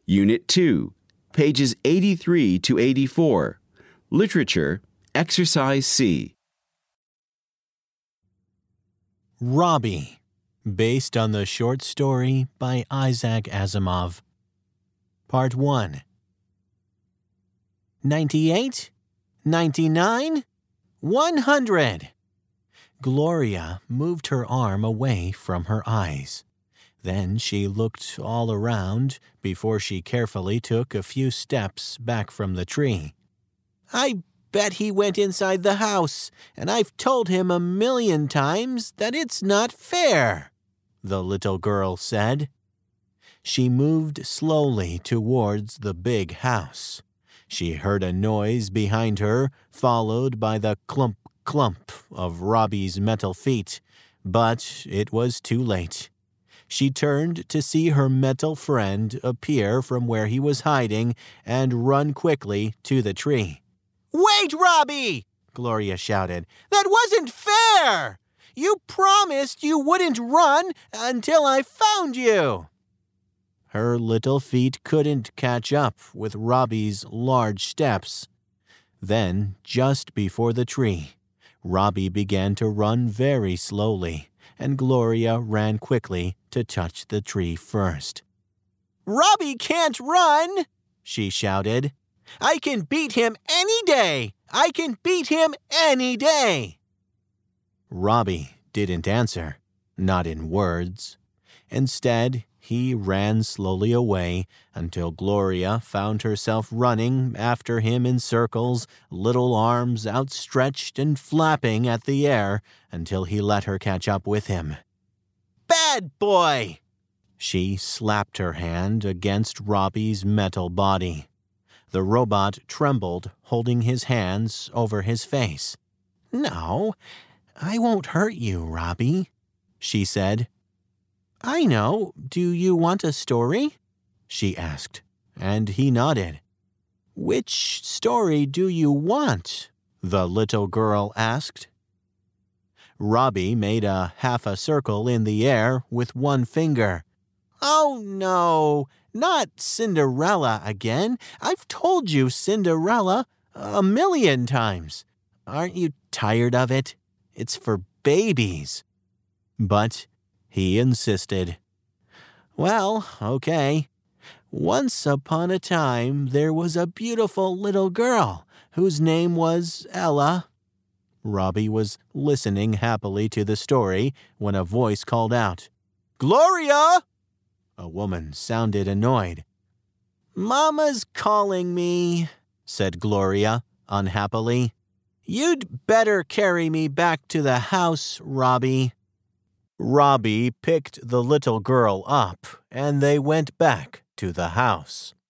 Unit 2, pages 83 to 84. Literature, Exercise C. Robbie, based on the short story by Isaac Asimov. Part 1. 98, 99, 100. Gloria moved her arm away from her eyes. Then she looked all around before she carefully took a few steps back from the tree. I bet he went inside the house, and I've told him 1,000,000 times that it's not fair, the little girl said. She moved slowly towards the big house. She heard a noise behind her, followed by the clump, clump of Robbie's metal feet, but it was too late. She turned to see her metal friend appear from where he was hiding and run quickly to the tree. "Wait, Robbie!" Gloria shouted. "That wasn't fair! You promised you wouldn't run until I found you!" Her little feet couldn't catch up with Robbie's large steps. Then, just before the tree, Robbie began to run very slowly, and Gloria ran quickly to touch the tree first. "Robbie can't run!" she shouted. "I can beat him any day! I can beat him any day!" Robbie didn't answer, not in words. Instead, he ran slowly away until Gloria found herself running after him in circles, little arms outstretched and flapping at the air until he let her catch up with him. "Bad boy!" She slapped her hand against Robbie's metal body. The robot trembled, holding his hands over his face. "No, I won't hurt you, Robbie," she said. "I know. Do you want a story?" she asked, and he nodded. "Which story do you want?" the little girl asked. Robbie made a half a circle in the air with one finger. "Oh, no, not Cinderella again. I've told you Cinderella 1,000,000 times. Aren't you tired of it? It's for babies." But he insisted. "Well, okay. Once upon a time, there was a beautiful little girl whose name was Ella." Robbie was listening happily to the story when a voice called out, "Gloria!" A woman sounded annoyed. "Mama's calling me," said Gloria unhappily. "You'd better carry me back to the house, Robbie." Robbie picked the little girl up, and they went back to the house.